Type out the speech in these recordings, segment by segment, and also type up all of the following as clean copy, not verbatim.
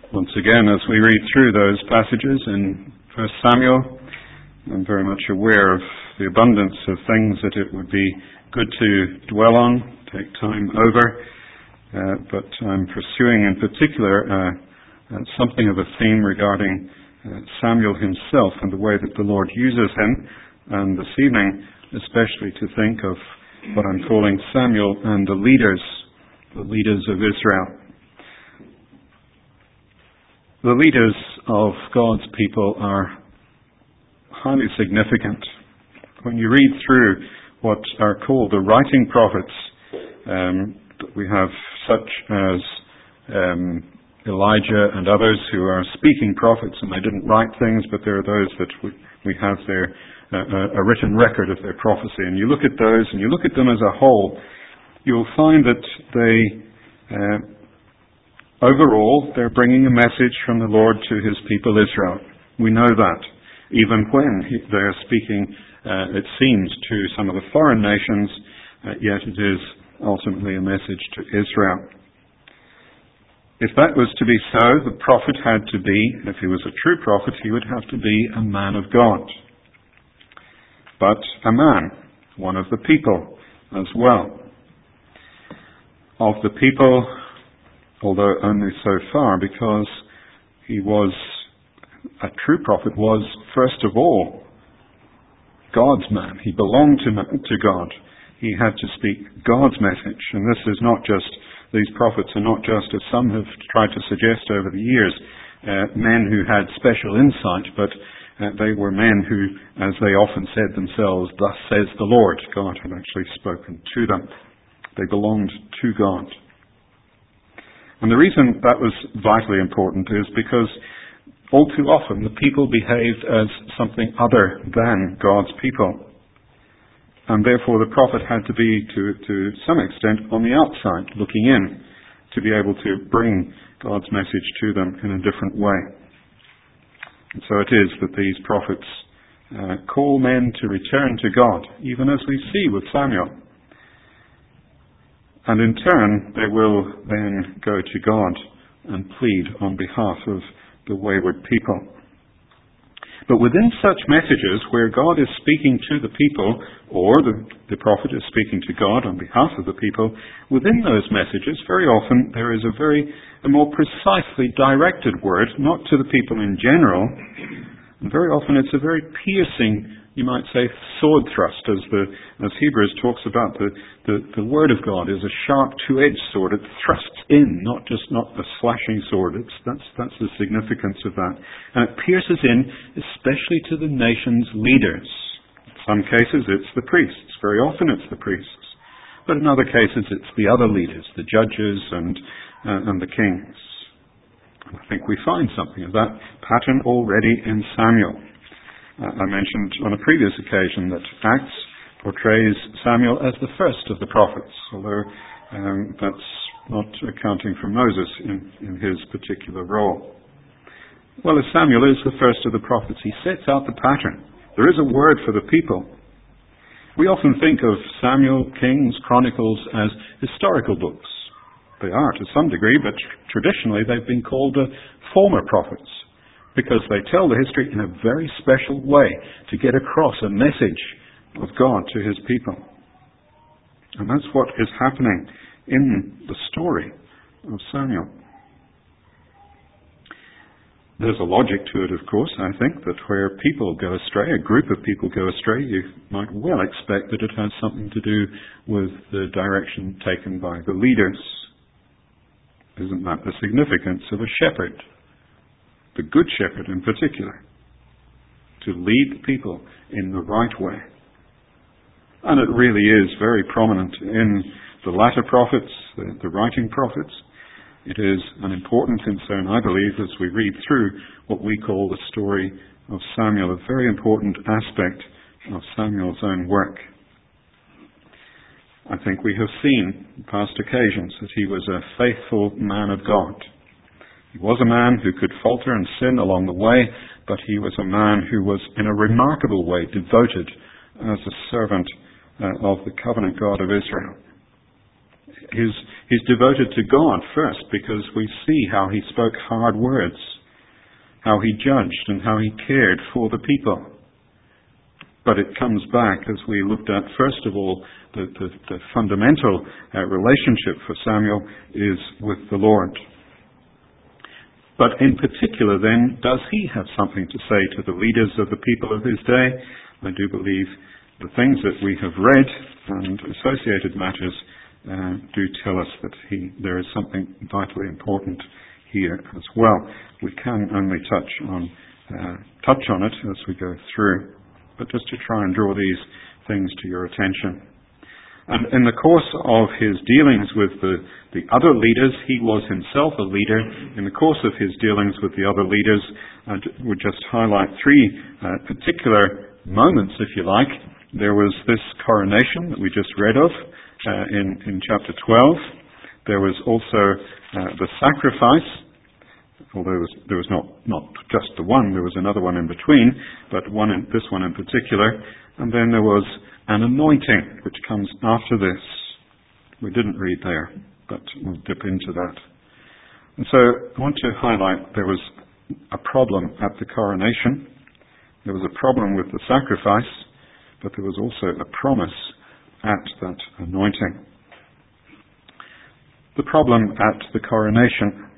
Once again, as we read through those passages in 1 Samuel, I'm very much aware of the abundance of things that it would be good to dwell on, take time over, but I'm pursuing in particular something of a theme regarding Samuel himself and the way that the Lord uses him, and this evening especially to think of what I'm calling Samuel and the leaders of Israel. The leaders of God's people are highly significant. When you read through what are called the writing prophets, we have such as Elijah and others who are speaking prophets, and they didn't write things, but there are those that we have there a written record of their prophecy. And you look at those, and you look at them as a whole, you'll find that they overall, they're bringing a message from the Lord to His people Israel. We know that. Even when they're speaking, it seems, to some of the foreign nations, yet it is ultimately a message to Israel. If that was to be so, the prophet had to be, if he was a true prophet, he would have to be a man of God. But a man, one of the people as well. Of the people, although only so far, because he was a true prophet, was first of all God's man. He belonged to God. He had to speak God's message. And this is not just, these prophets are not just, as some have tried to suggest over the years, men who had special insight, but they were men who, as they often said themselves, thus says the Lord. God had actually spoken to them. They belonged to God. And the reason that was vitally important is because all too often the people behaved as something other than God's people. And therefore the prophet had to be, to some extent, on the outside, looking in, to be able to bring God's message to them in a different way. And so it is that these prophets call men to return to God, even as we see with Samuel. And in turn, they will then go to God and plead on behalf of the wayward people. But within such messages where God is speaking to the people, or the prophet is speaking to God on behalf of the people, within those messages, very often there is a more precisely directed word, not to the people in general, and very often it's a very piercing, you might say, sword thrust, as Hebrews talks about. The Word of God is a sharp two-edged sword. It thrusts in, not a slashing sword. That's the significance of that. And it pierces in, especially to the nation's leaders. In some cases, it's the priests. Very often, it's the priests. But in other cases, it's the other leaders, the judges and the kings. I think we find something of that pattern already in Samuel. I mentioned on a previous occasion that Acts portrays Samuel as the first of the prophets, although that's not accounting for Moses in his particular role. Well, as Samuel is the first of the prophets, he sets out the pattern. There is a word for the people. We often think of Samuel, Kings, Chronicles as historical books. They are to some degree, but traditionally they've been called former prophets, because they tell the history in a very special way to get across a message of God to His people. And that's what is happening in the story of Samuel. There's a logic to it, of course. I think that where people go astray, a group of people go astray, you might well expect that it has something to do with the direction taken by the leaders. Isn't that the significance of a shepherd? The good shepherd in particular, to lead the people in the right way. And it really is very prominent in the latter prophets, the writing prophets. It is an important concern, I believe, as we read through what we call the story of Samuel, a very important aspect of Samuel's own work. I think we have seen in past occasions that he was a faithful man of God. He was a man who could falter and sin along the way, but he was a man who was in a remarkable way devoted as a servant of the covenant God of Israel. He's devoted to God first because we see how he spoke hard words, how he judged and how he cared for the people. But it comes back, as we looked at, first of all, the fundamental relationship for Samuel is with the Lord. But in particular then, does he have something to say to the leaders of the people of his day? I do believe the things that we have read and associated matters do tell us that there is something vitally important here as well. We can only touch on it as we go through, but just to try and draw these things to your attention. And in the course of his dealings with the other leaders, he was himself a leader. In the course of his dealings with the other leaders, I would just highlight three particular moments, if you like. There was this coronation that we just read of in chapter 12. There was also the sacrifice, although there was not just the one, there was another one in between, but this one in particular. And then there was an anointing, which comes after this. We didn't read there, but we'll dip into that. And so I want to highlight there was a problem at the coronation. There was a problem with the sacrifice, but there was also a promise at that anointing. The problem at the coronation.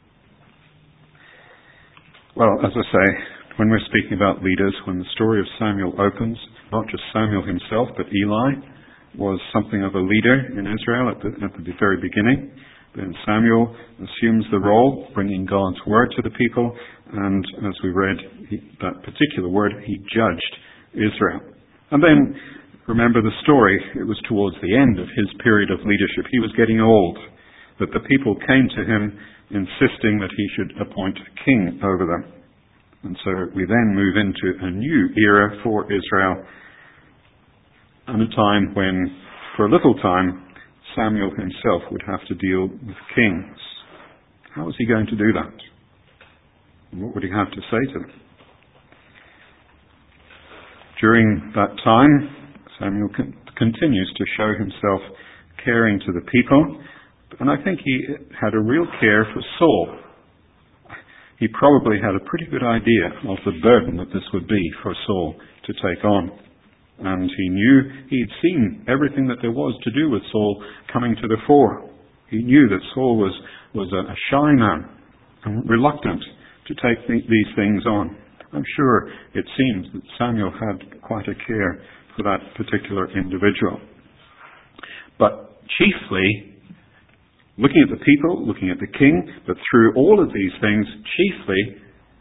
Well, as I say, when we're speaking about leaders, when the story of Samuel opens, not just Samuel himself, but Eli was something of a leader in Israel at the very beginning. Then Samuel assumes the role, bringing God's word to the people, and as we read that particular word, he judged Israel. And then, remember the story, it was towards the end of his period of leadership. He was getting old, but the people came to him insisting that he should appoint a king over them. And so we then move into a new era for Israel, and a time when, for a little time, Samuel himself would have to deal with kings. How was he going to do that? And what would he have to say to them? During that time, Samuel continues to show himself caring to the people, and I think he had a real care for Saul. He probably had a pretty good idea of the burden that this would be for Saul to take on. And he knew, he'd seen everything that there was to do with Saul coming to the fore. He knew that Saul was a shy man and reluctant to take these things on. I'm sure it seems that Samuel had quite a care for that particular individual. But chiefly, looking at the people, looking at the king, but through all of these things, chiefly,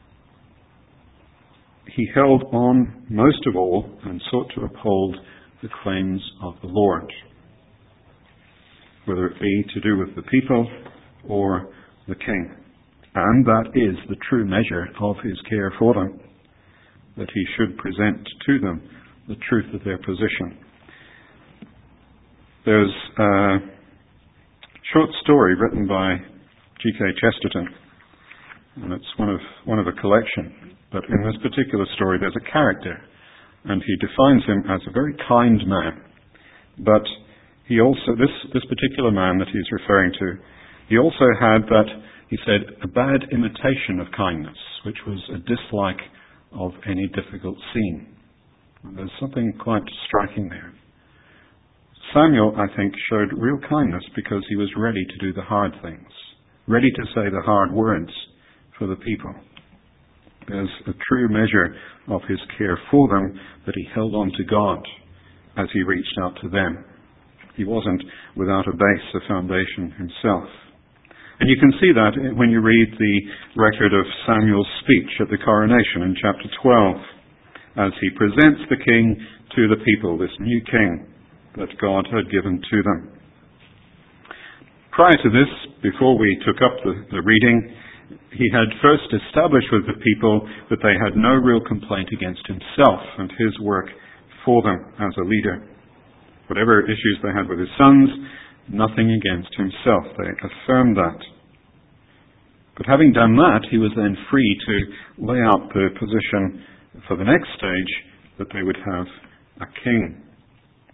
he held on most of all and sought to uphold the claims of the Lord, whether it be to do with the people or the king. And that is the true measure of his care for them, that he should present to them the truth of their position. There's a short story written by G.K. Chesterton, and it's one of a collection. But in this particular story, there's a character, and he defines him as a very kind man. But he also, this particular man that he's referring to, he also had that, he said, a bad imitation of kindness, which was a dislike of any difficult scene. And there's something quite striking there. Samuel, I think, showed real kindness because he was ready to do the hard things, ready to say the hard words for the people. There's a true measure of his care for them, that he held on to God as he reached out to them. He wasn't without a base, a foundation himself. And you can see that when you read the record of Samuel's speech at the coronation in chapter 12, as he presents the king to the people, this new king that God had given to them. Prior to this, before we took up the reading, he had first established with the people that they had no real complaint against himself and his work for them as a leader. Whatever issues they had with his sons, nothing against himself. They affirmed that. But having done that, he was then free to lay out the position for the next stage, that they would have a king.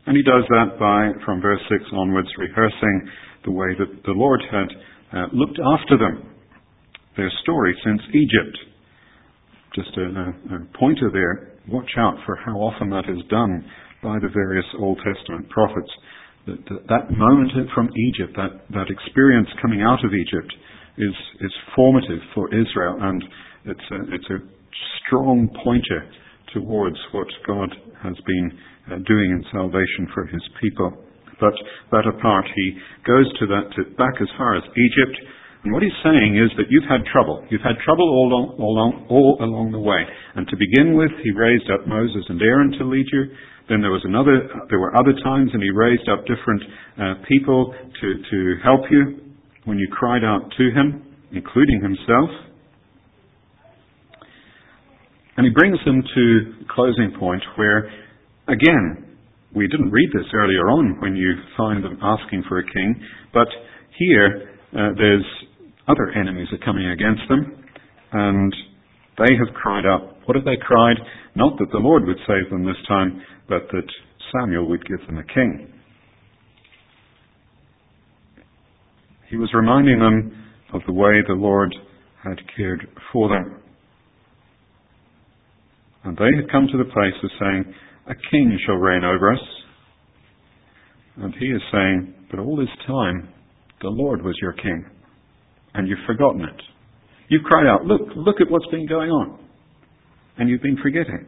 And he does that by, from verse 6 onwards, rehearsing the way that the Lord had looked after them, their story since Egypt. Just a pointer there. Watch out for how often that is done by the various Old Testament prophets. That moment from Egypt, that experience coming out of Egypt, is formative for Israel, and it's a strong pointer towards what God has been doing in salvation for his people. But that apart, he goes back as far as Egypt, and what he's saying is that you've had trouble. You've had trouble all along the way. And to begin with, he raised up Moses and Aaron to lead you. Then there were other times, and he raised up different people to help you when you cried out to him, including himself. And he brings them to the closing point where, again, we didn't read this earlier on when you find them asking for a king, but here there's other enemies are coming against them, and they have cried out. What have they cried? Not that the Lord would save them this time, but that Samuel would give them a king. He was reminding them of the way the Lord had cared for them. And they had come to the place of saying, a king shall reign over us. And he is saying, but all this time, the Lord was your king. And you've forgotten it. You've cried out, look at what's been going on. And you've been forgetting.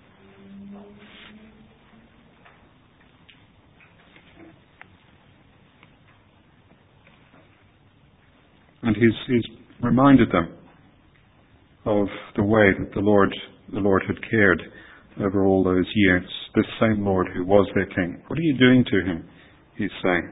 And he's reminded them of the way that the Lord had cared over all those years. This same Lord who was their king. What are you doing to him? He's saying.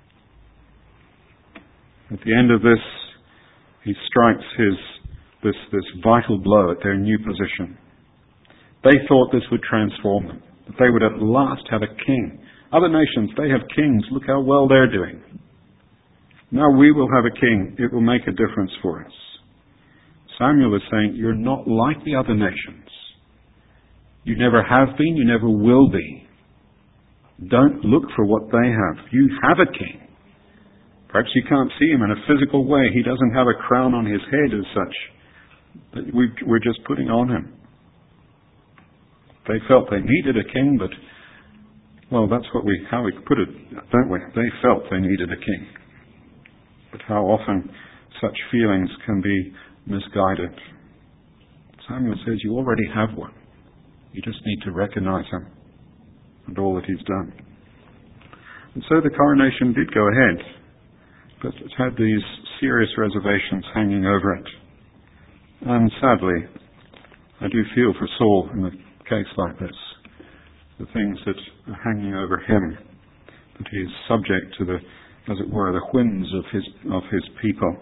At the end of this, he strikes this vital blow at their new position. They thought this would transform them, that they would at last have a king. Other nations, they have kings. Look how well they're doing. Now we will have a king. It will make a difference for us. Samuel is saying, you're not like the other nations. You never have been, you never will be. Don't look for what they have. You have a king. Perhaps you can't see him in a physical way. He doesn't have a crown on his head as such. But we're just putting on him. They felt they needed a king, but, well, that's how we put it, don't we? They felt they needed a king. But how often such feelings can be misguided. Samuel says, you already have one. You just need to recognize him and all that he's done. And so the coronation did go ahead, but it had these serious reservations hanging over it. And sadly, I do feel for Saul in a case like this. The things that are hanging over him, that he is subject to as it were, the whims of his people.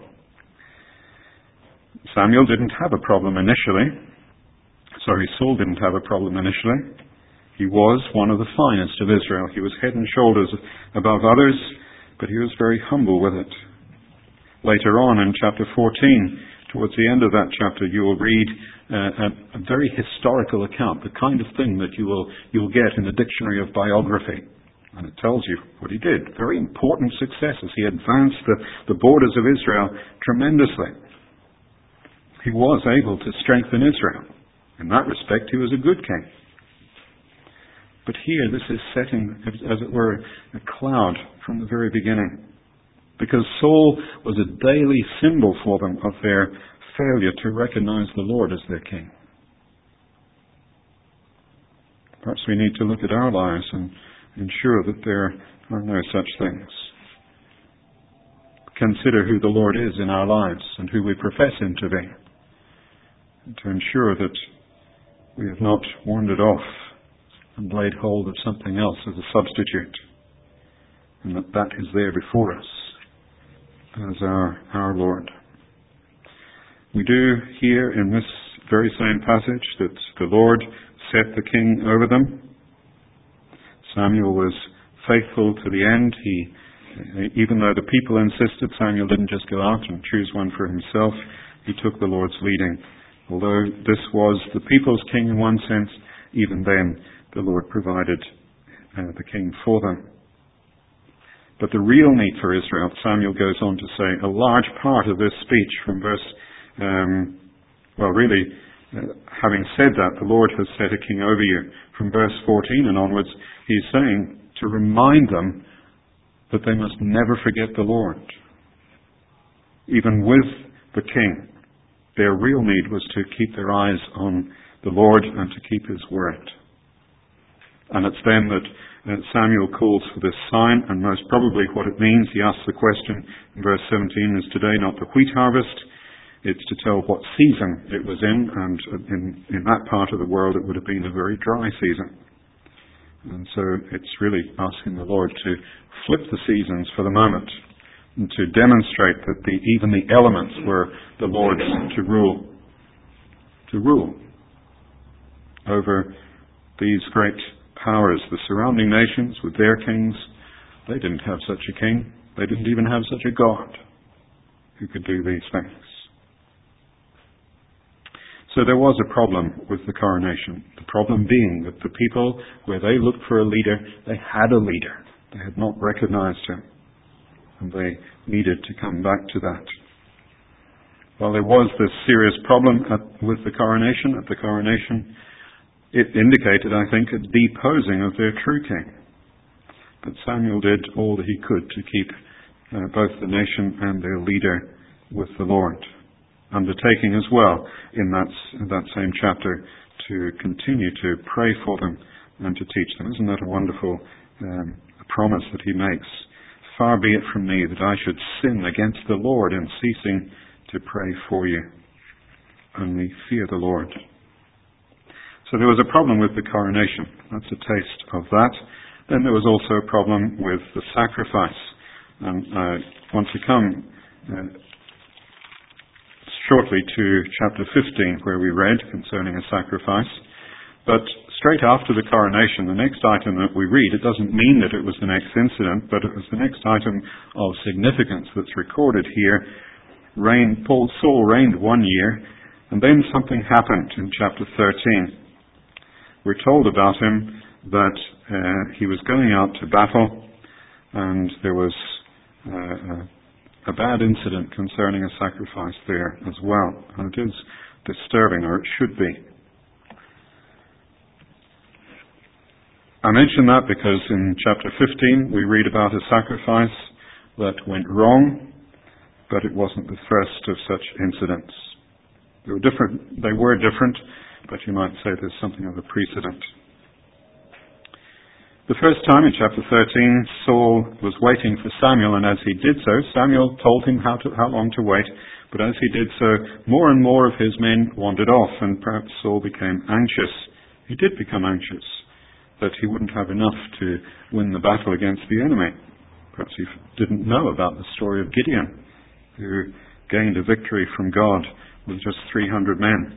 Saul didn't have a problem initially. He was one of the finest of Israel. He was head and shoulders above others, but he was very humble with it. Later on in chapter 14, towards the end of that chapter, you will read a very historical account, the kind of thing that you will get in the dictionary of biography. And it tells you what he did. Very important successes. He advanced the borders of Israel tremendously. He was able to strengthen Israel. In that respect, he was a good king. But here, this is setting, as it were, a cloud from the very beginning. Because Saul was a daily symbol for them of their failure to recognize the Lord as their king. Perhaps we need to look at our lives and ensure that there are no such things. Consider who the Lord is in our lives and who we profess him to be. And to ensure that we have not wandered off and laid hold of something else as a substitute. And that is there before us as our Lord. We do hear in this very same passage that the Lord set the king over them. Samuel was faithful to the end. Even though the people insisted, Samuel didn't just go out and choose one for himself. He took the Lord's leading. Although this was the people's king in one sense, even then the Lord provided the king for them. But the real need for Israel, Samuel goes on to say, a large part of this speech from having said that, the Lord has set a king over you. From verse 14 and onwards, he's saying to remind them that they must never forget the Lord. Even with the king, their real need was to keep their eyes on the Lord and to keep his word. And it's then that Samuel calls for this sign, and most probably what it means, he asks the question in verse 17, is today not the wheat harvest? It's to tell what season it was in, and in that part of the world it would have been a very dry season. And so it's really asking the Lord to flip the seasons for the moment, and to demonstrate that even the elements were the Lord's to rule over these great powers. The surrounding nations with their kings, they didn't have such a king. They didn't even have such a God who could do these things. So there was a problem with the coronation. The problem being that the people, where they looked for a leader, they had a leader. They had not recognized him. And they needed to come back to that. Well, there was this serious problem with the coronation. At the coronation, it indicated, I think, a deposing of their true king. But Samuel did all that he could to keep both the nation and their leader with the Lord. Undertaking as well in that same chapter to continue to pray for them and to teach them. Isn't that a wonderful promise that he makes? Far be it from me that I should sin against the Lord in ceasing to pray for you. Only fear the Lord. So there was a problem with the coronation. That's a taste of that. Then there was also a problem with the sacrifice. And I want to come shortly to chapter 15, where we read concerning a sacrifice. But straight after the coronation, the next item that we read, it doesn't mean that it was the next incident, but it was the next item of significance that's recorded here. Saul reigned 1 year, and then something happened in chapter 13. We're told about him that he was going out to battle, and there was a bad incident concerning a sacrifice there as well. And it is disturbing, or it should be. I mention that because in chapter 15 we read about a sacrifice that went wrong, but it wasn't the first of such incidents. They were different, but you might say there's something of a precedent. The first time in chapter 13, Saul was waiting for Samuel, and as he did so, Samuel told him how long to wait, but as he did so, more and more of his men wandered off, and perhaps Saul became anxious. He did become anxious that he wouldn't have enough to win the battle against the enemy. Perhaps he didn't know about the story of Gideon, who gained a victory from God with just 300 men.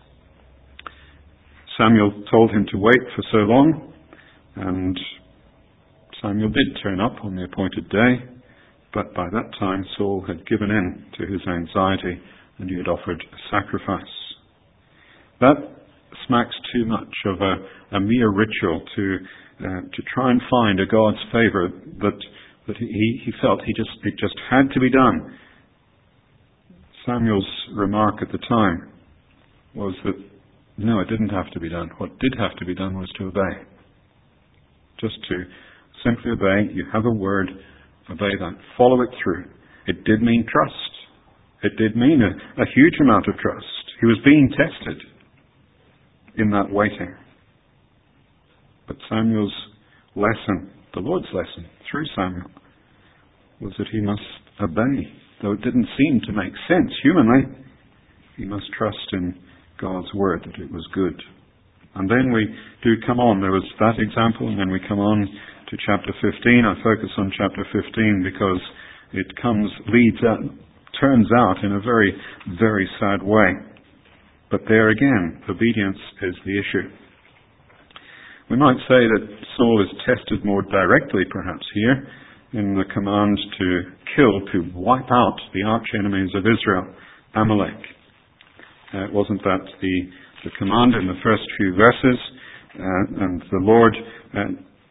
Samuel told him to wait for so long, and Samuel did turn up on the appointed day, but by that time Saul had given in to his anxiety and he had offered a sacrifice. That smacks too much of a mere ritual to try and find a God's favour that he felt it just had to be done. Samuel's remark at the time was that no, it didn't have to be done. What did have to be done was to obey. Just to simply obey. You have a word, obey that. Follow it through. It did mean trust. It did mean a huge amount of trust. He was being tested in that waiting. But Samuel's lesson, the Lord's lesson through Samuel, was that he must obey. Though it didn't seem to make sense humanly, he must trust in God's word that it was good. And then we do come on. There was that example, and then we come on to chapter 15. I focus on chapter 15 because it turns out in a very, very sad way. But there again, obedience is the issue. We might say that Saul is tested more directly, perhaps, here, in the command to wipe out the arch enemies of Israel, Amalek. Wasn't that the command in the first few verses? And the Lord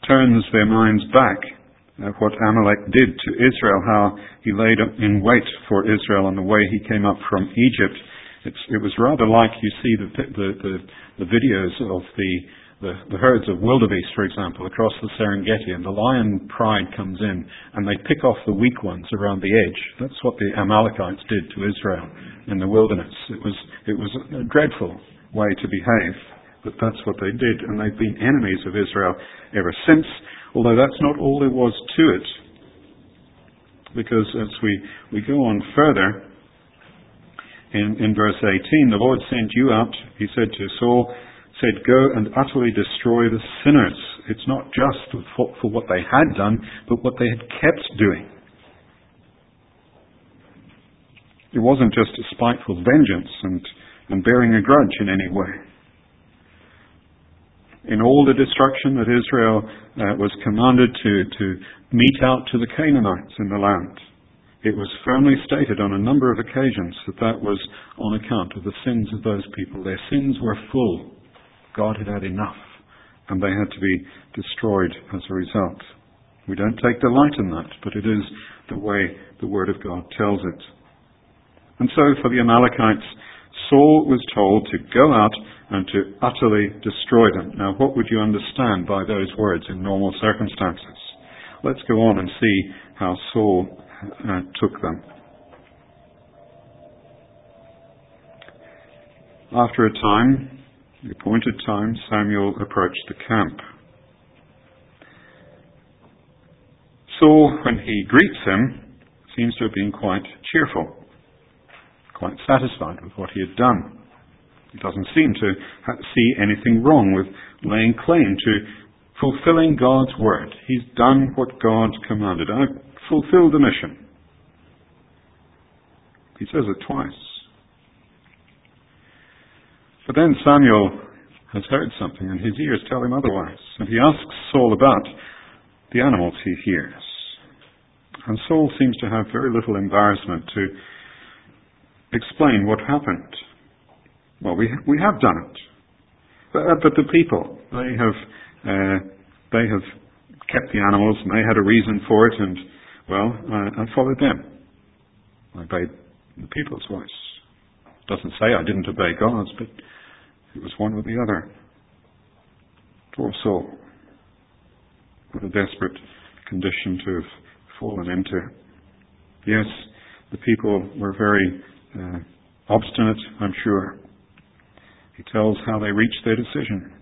turns their minds back at what Amalek did to Israel, how he laid in wait for Israel on the way he came up from Egypt. It was rather like you see the videos of the herds of wildebeest, for example, across the Serengeti, and the lion pride comes in and they pick off the weak ones around the edge. That's what the Amalekites did to Israel in the wilderness. It was a dreadful way to behave, but that's what they did, and they've been enemies of Israel ever since, although that's not all there was to it. Because as we go on further, in verse 18, the Lord sent you out, he said to Saul, said, go and utterly destroy the sinners. It's not just for what they had done, but what they had kept doing. It wasn't just a spiteful vengeance and bearing a grudge in any way. In all the destruction that Israel was commanded to mete out to the Canaanites in the land, it was firmly stated on a number of occasions that was on account of the sins of those people. Their sins were full. God had had enough, and they had to be destroyed as a result. We don't take delight in that, but it is the way the Word of God tells it. And so for the Amalekites, Saul was told to go out and to utterly destroy them. Now, what would you understand by those words in normal circumstances? Let's go on and see how Saul took them. After a time, the appointed time, Samuel approached the camp. Saul, when he greets him, seems to have been quite cheerful, quite satisfied with what he had done. He doesn't seem to see anything wrong with laying claim to fulfilling God's word. He's done what God commanded. I've fulfilled the mission. He says it twice. But then Samuel has heard something, and his ears tell him otherwise. And he asks Saul about the animals he hears. And Saul seems to have very little embarrassment to explain what happened. Well, we have done it. But the people, they have kept the animals, and they had a reason for it, and, well, I followed them. I obeyed the people's voice. It doesn't say I didn't obey God's, but it was one with the other. Poor Saul. What a desperate condition to have fallen into. Yes, the people were very obstinate, I'm sure. He tells how they reached their decision.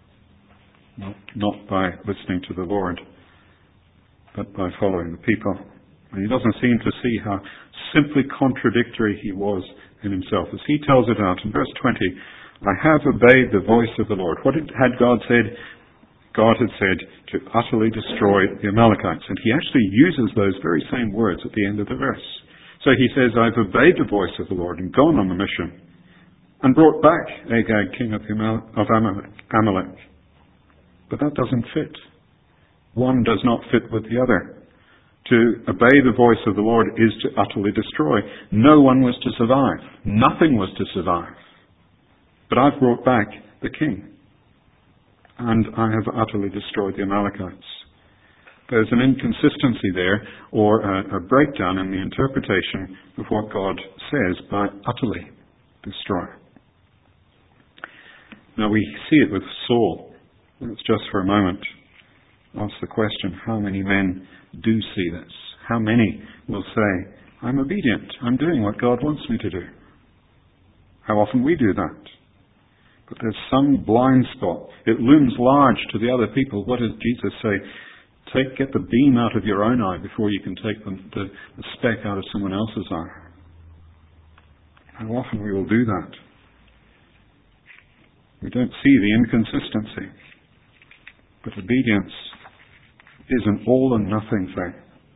Not by listening to the Lord, but by following the people. And he doesn't seem to see how simply contradictory he was in himself. As he tells it out in verse 20, I have obeyed the voice of the Lord. What had God said? God had said to utterly destroy the Amalekites. And he actually uses those very same words at the end of the verse. So he says, I've obeyed the voice of the Lord and gone on the mission and brought back Agag, king of Amalek. But that doesn't fit. One does not fit with the other. To obey the voice of the Lord is to utterly destroy. No one was to survive. Nothing was to survive. But I've brought back the king. And I have utterly destroyed the Amalekites. There's an inconsistency there, or a breakdown in the interpretation of what God says by utterly destroy. Now we see it with Saul. Let's just for a moment ask the question, how many men do see this? How many will say, I'm obedient, I'm doing what God wants me to do? How often we do that? But there's some blind spot. It looms large to the other people. What does Jesus say? Get the beam out of your own eye before you can take the speck out of someone else's eye. How often we will do that? We don't see the inconsistency. But obedience is an all and nothing thing.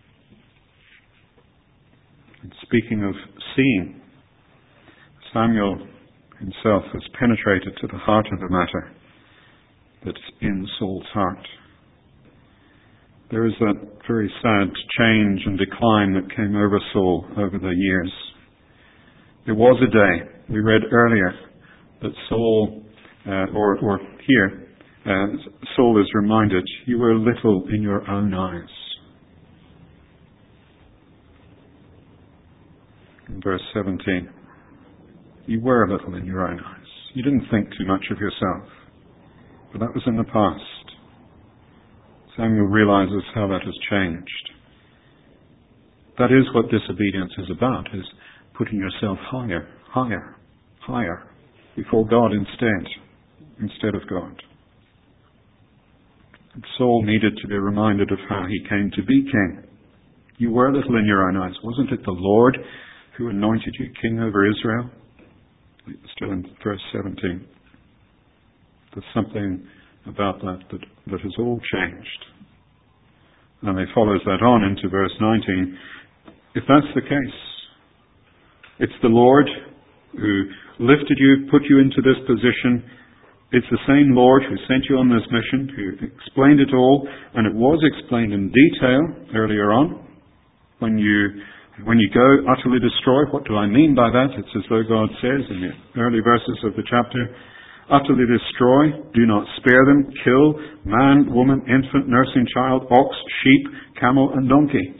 And speaking of seeing, Samuel himself has penetrated to the heart of the matter that's in Saul's heart. There is that very sad change and decline that came over Saul over the years. There was a day, we read earlier, that Saul, or here, Saul is reminded, you were little in your own eyes. In verse 17, you were little in your own eyes. You didn't think too much of yourself. But that was in the past. Samuel realizes how that has changed. That is what disobedience is about, is putting yourself higher, higher, higher, before God instead of God. And Saul needed to be reminded of how he came to be king. You were little in your own eyes. Wasn't it the Lord who anointed you king over Israel? Still in verse 17. There's something about that has all changed. And he follows that on into verse 19. If that's the case, it's the Lord who lifted you, put you into this position. It's the same Lord who sent you on this mission, who explained it all, and it was explained in detail earlier on. When you go utterly destroy, what do I mean by that? It's as though God says in the early verses of the chapter, utterly destroy, do not spare them, kill man, woman, infant, nursing child, ox, sheep, camel, and donkey.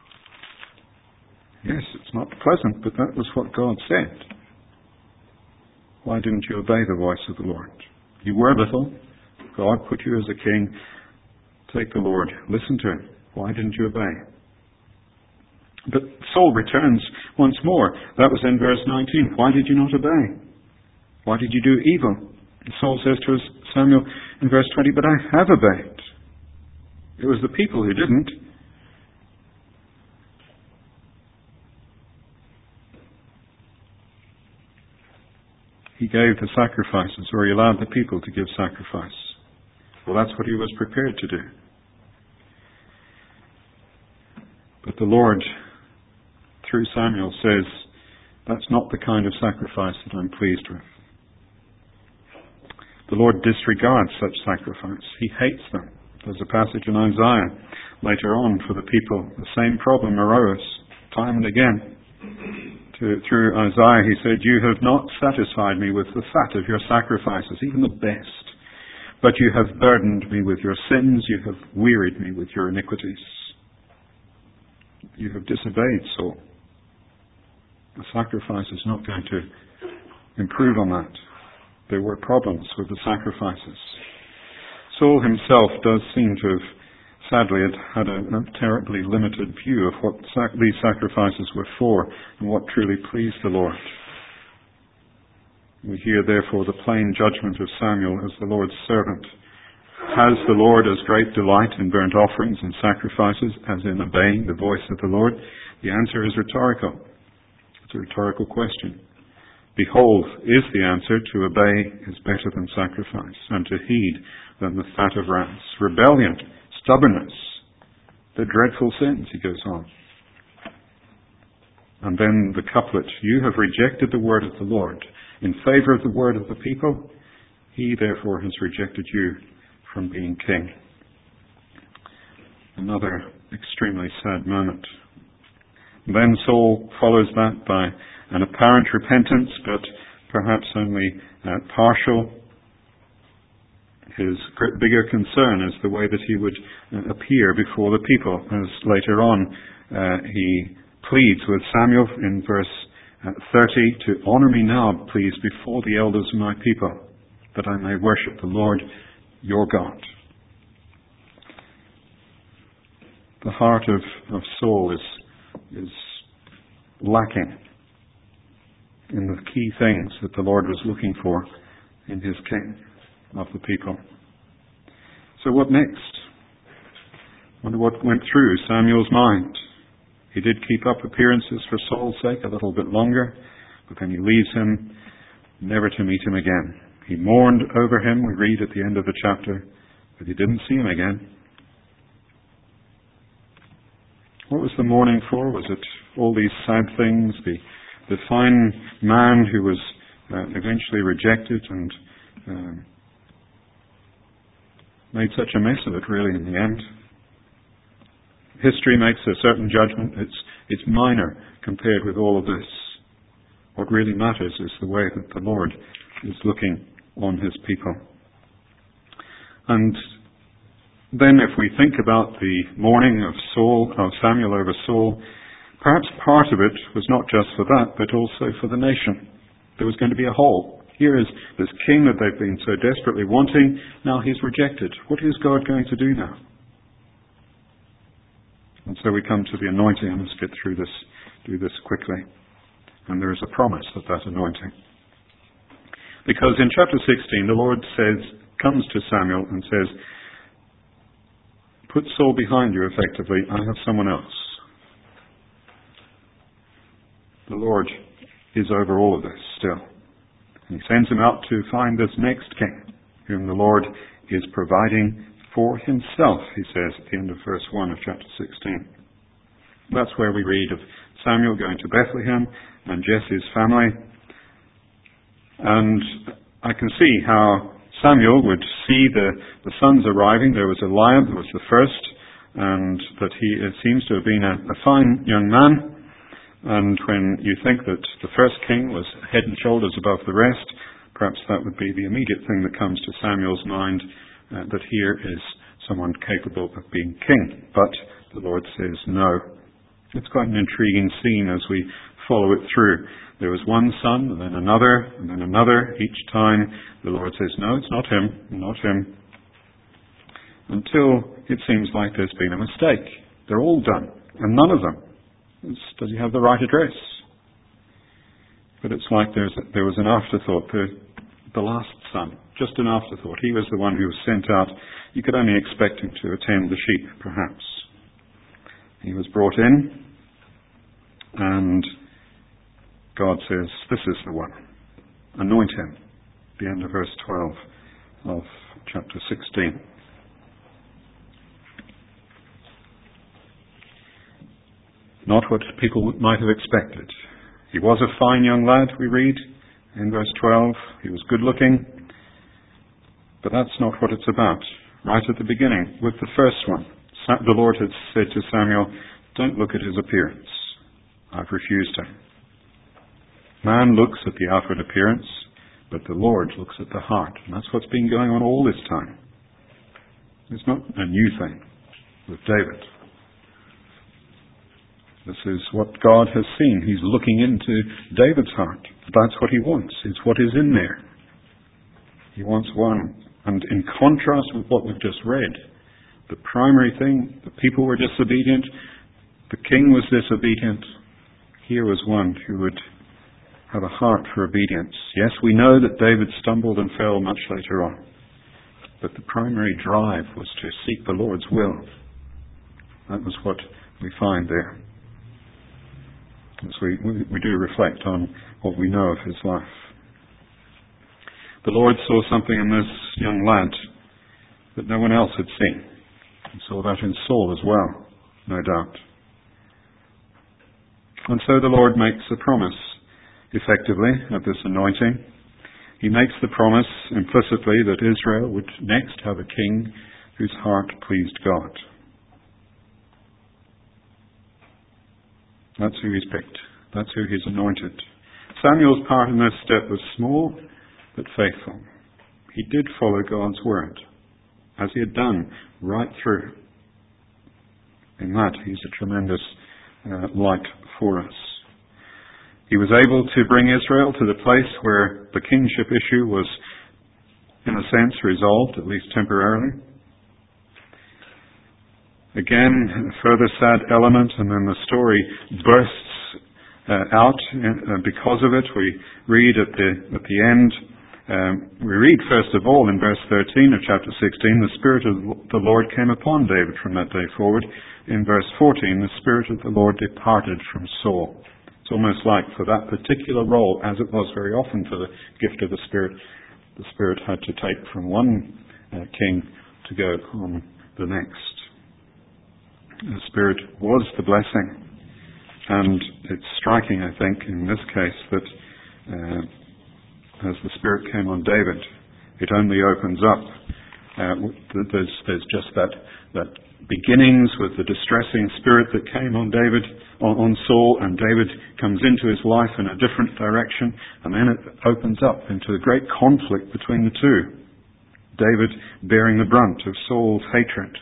Yes, it's not pleasant, but that was what God said. Why didn't you obey the voice of the Lord? You were little. God put you as a king. Take the Lord. Listen to him. Why didn't you obey? But Saul returns once more. That was in verse 19. Why did you not obey? Why did you do evil? And Saul says to Samuel in verse 20, but I have obeyed. It was the people who didn't. He gave the sacrifices, or he allowed the people to give sacrifice. Well, that's what he was prepared to do. But the Lord, through Samuel, says, that's not the kind of sacrifice that I'm pleased with. The Lord disregards such sacrifice. He hates them. There's a passage in Isaiah later on for the people. The same problem arose time and again. Through Isaiah, he said, you have not satisfied me with the fat of your sacrifices, even the best. But you have burdened me with your sins. You have wearied me with your iniquities. You have disobeyed, Saul. The sacrifice is not going to improve on that. There were problems with the sacrifices. Saul himself does seem to have, sadly, had a terribly limited view of what these sacrifices were for and what truly pleased the Lord. We hear, therefore, the plain judgment of Samuel as the Lord's servant. Has the Lord as great delight in burnt offerings and sacrifices as in obeying the voice of the Lord? The answer is rhetorical. It's a rhetorical question. Behold, is the answer, to obey is better than sacrifice, and to heed than the fat of rams. Rebellion, stubbornness, the dreadful sins, he goes on. And then the couplet, you have rejected the word of the Lord in favor of the word of the people. He therefore has rejected you from being king. Another extremely sad moment. Then Saul follows that by an apparent repentance, but perhaps only partial. His bigger concern is the way that he would appear before the people, as later on he pleads with Samuel in verse 30, to honor me now, please, before the elders of my people, that I may worship the Lord your God. The heart of Saul is lacking in the key things that the Lord was looking for in his king of the people. So what next? I wonder what went through Samuel's mind. He did keep up appearances for Saul's sake a little bit longer, but then he leaves him never to meet him again. He mourned over him, we read at the end of the chapter, but he didn't see him again. What was the mourning for? Was it all these sad things? The fine man who was eventually rejected and made such a mess of it, really, in the end. History makes a certain judgment. It's minor compared with all of this. What really matters is the way that the Lord is looking on his people. And then if we think about the mourning of Samuel over Saul, perhaps part of it was not just for that, but also for the nation. There was going to be a hole. Here is this king that they've been so desperately wanting. Now he's rejected. What is God going to do now? And so we come to the anointing. I must get through this, do this quickly. And there is a promise of that anointing. Because in chapter 16, the Lord comes to Samuel and says, put Saul behind you effectively. I have someone else. The Lord is over all of this still. He sends him out to find this next king, whom the Lord is providing for himself, he says at the end of verse 1 of chapter 16. That's where we read of Samuel going to Bethlehem and Jesse's family. And I can see how Samuel would see the sons arriving. There was Eliab, who was the first, and that it seems to have been a fine young man. And when you think that the first king was head and shoulders above the rest, perhaps that would be the immediate thing that comes to Samuel's mind, that here is someone capable of being king. But the Lord says no. It's quite an intriguing scene as we follow it through. There was one son, and then another, and then another. Each time the Lord says, no, it's not him, not him. Until it seems like there's been a mistake. They're all done, and none of them. Does he have the right address? But it's like there was an afterthought. The last son, just an afterthought. He was the one who was sent out. You could only expect him to attend the sheep, perhaps. He was brought in, and God says, this is the one. Anoint him. The end of verse 12 of chapter 16. Not what people might have expected. He was a fine young lad, we read in verse 12. He was good looking. But that's not what it's about. Right at the beginning, with the first one, the Lord had said to Samuel, don't look at his appearance. I've refused him. Man looks at the outward appearance, but the Lord looks at the heart. And that's what's been going on all this time. It's not a new thing with David. This is what God has seen. He's looking into David's heart. That's what he wants. It's what is in there. He wants one. And in contrast with what we've just read, the primary thing, the people were disobedient, the king was disobedient. Here was one who would have a heart for obedience. Yes, we know that David stumbled and fell much later on. But the primary drive was to seek the Lord's will. That was what we find there. As we do reflect on what we know of his life. The Lord saw something in this young lad that no one else had seen. He saw that in Saul as well, no doubt. And so the Lord makes a promise, effectively, of this anointing. He makes the promise implicitly that Israel would next have a king whose heart pleased God. That's who he's picked. That's who he's anointed. Samuel's part in this step was small, but faithful. He did follow God's word, as he had done right through. In that, he's a tremendous light for us. He was able to bring Israel to the place where the kingship issue was, in a sense, resolved, at least temporarily. Again, a further sad element, and then the story bursts out because of it. We read at the end, we read first of all in verse 13 of chapter 16, the Spirit of the Lord came upon David from that day forward. In verse 14, the Spirit of the Lord departed from Saul. It's almost like for that particular role, as it was very often for the gift of the Spirit had to take from one king to go on the next. The Spirit was the blessing. And it's striking, I think, in this case that as the Spirit came on David, it only opens up. There's just that beginnings with the distressing spirit that came on David, on Saul, and David comes into his life in a different direction, and then it opens up into a great conflict between the two. David bearing the brunt of Saul's hatred.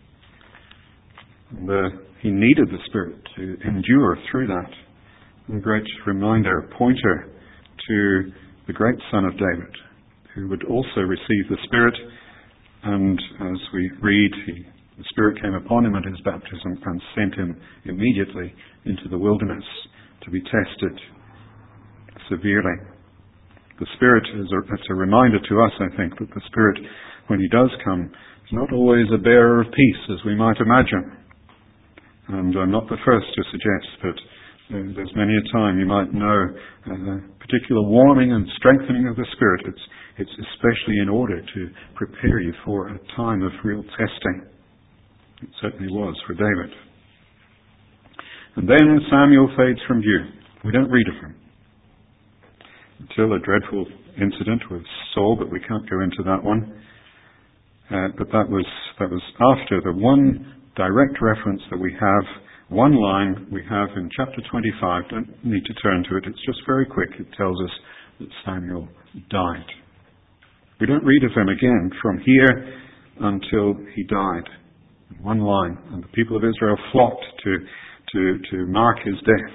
And he needed the Spirit to endure through that. And a great reminder, pointer to the great Son of David, who would also receive the Spirit. And as we read, the Spirit came upon him at his baptism and sent him immediately into the wilderness to be tested severely. The Spirit it's a reminder to us, I think, that the Spirit, when he does come, is not always a bearer of peace, as we might imagine. And I'm not the first to suggest that there's many a time you might know a particular warming and strengthening of the Spirit. It's especially in order to prepare you for a time of real testing. It certainly was for David. And then Samuel fades from view. We don't read of him until a dreadful incident with Saul, but we can't go into that one. But that was after the one direct reference that we have, one line we have in chapter 25. Don't need to turn to it. It's just very quick. It tells us that Samuel died. We don't read of him again from here until he died. One line. And the people of Israel flocked to mark his death.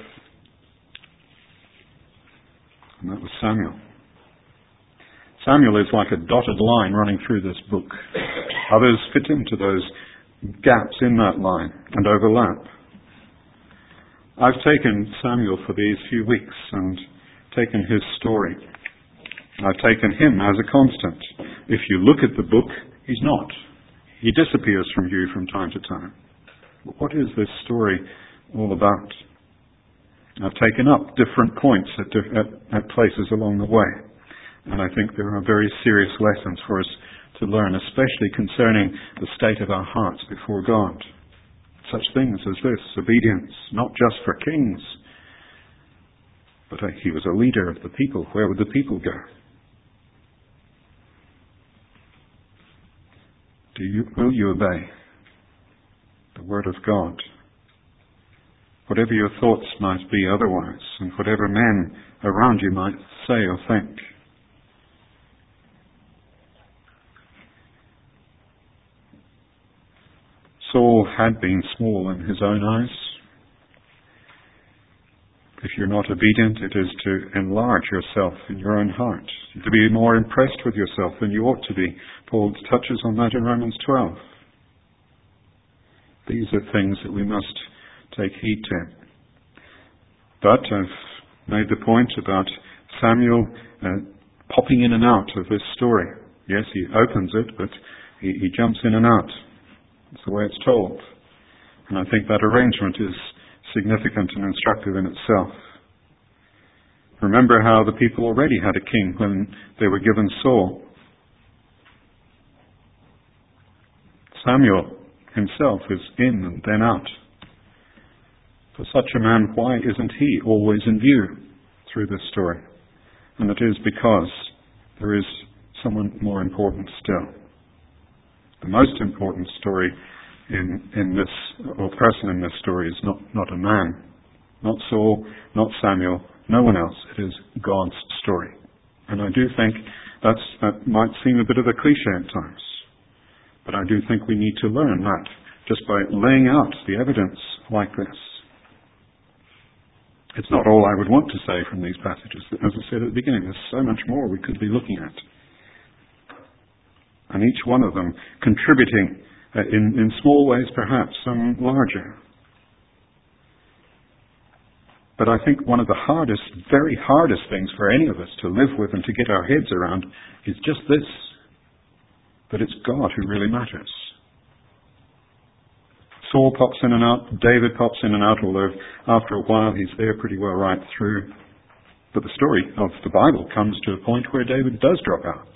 And that was Samuel. Samuel is like a dotted line running through this book. Others fit into those gaps in that line and overlap. I've taken Samuel for these few weeks and taken his story. I've taken him as a constant. If you look at the book, he's not. He disappears from view from time to time. What is this story all about? I've taken up different points at places along the way. And I think there are very serious lessons for us to learn, especially concerning the state of our hearts before God. Such things as this, obedience, not just for kings, but he was a leader of the people. Where would the people go? Will you obey the Word of God? Whatever your thoughts might be otherwise, and whatever men around you might say or think. Saul had been small in his own eyes. If you're not obedient, it is to enlarge yourself in your own heart, to be more impressed with yourself than you ought to be. Paul touches on that in Romans 12. These are things that we must take heed to. But I've made the point about Samuel popping in and out of this story. Yes, he opens it, but he jumps in and out. It's the way it's told. And I think that arrangement is significant and instructive in itself. Remember how the people already had a king when they were given Saul. Samuel himself is in and then out. For such a man, why isn't he always in view through this story? And it is because there is someone more important still. The most important story in this, or person in this story, is not a man, not Saul, not Samuel, no one else. It is God's story. And I do think that might seem a bit of a cliche at times. But I do think we need to learn that just by laying out the evidence like this. It's not all I would want to say from these passages. As I said at the beginning, there's so much more we could be looking at. And each one of them contributing in small ways, perhaps, some larger. But I think one of the hardest, very hardest things for any of us to live with and to get our heads around is just this, that it's God who really matters. Saul pops in and out, David pops in and out, although after a while he's there pretty well right through. But the story of the Bible comes to a point where David does drop out.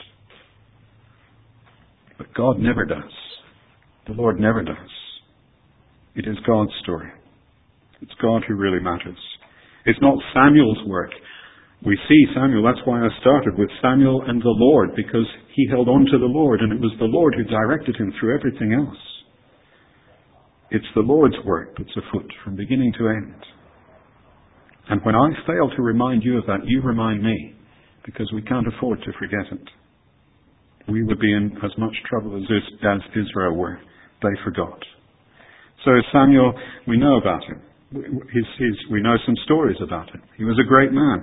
But God never does. The Lord never does. It is God's story. It's God who really matters. It's not Samuel's work. We see Samuel, that's why I started with Samuel and the Lord, because he held on to the Lord, and it was the Lord who directed him through everything else. It's the Lord's work that's afoot from beginning to end. And when I fail to remind you of that, you remind me, because we can't afford to forget it. we would be in as much trouble as Israel were. They forgot. So Samuel, we know about him. We know some stories about him. He was a great man.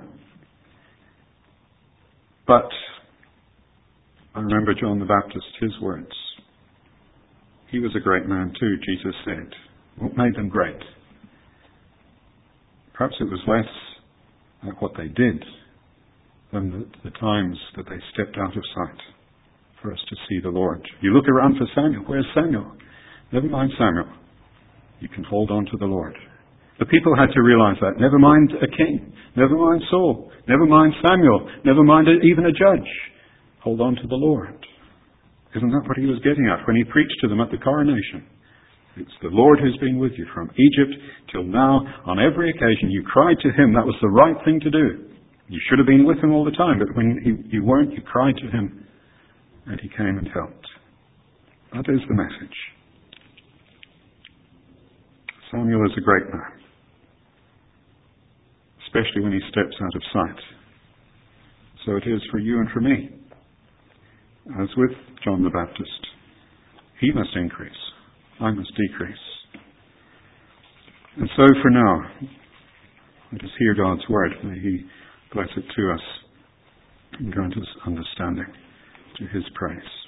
But I remember John the Baptist, his words. He was a great man too, Jesus said. What made them great? Perhaps it was less like what they did than the times that they stepped out of sight for us to see the Lord. You look around for Samuel. Where's Samuel? Never mind Samuel. You can hold on to the Lord. The people had to realize that. Never mind a king. Never mind Saul. Never mind Samuel. Never mind even a judge. Hold on to the Lord. Isn't that what he was getting at when he preached to them at the coronation? It's the Lord who's been with you from Egypt till now. On every occasion you cried to him. That was the right thing to do. You should have been with him all the time, but when you weren't, you cried to him and he came and helped. That is the message. Samuel is a great man, especially when he steps out of sight. So it is for you and for me. As with John the Baptist, he must increase, I must decrease. And so for now, let us hear God's word. May he bless it to us and grant us understanding to his praise.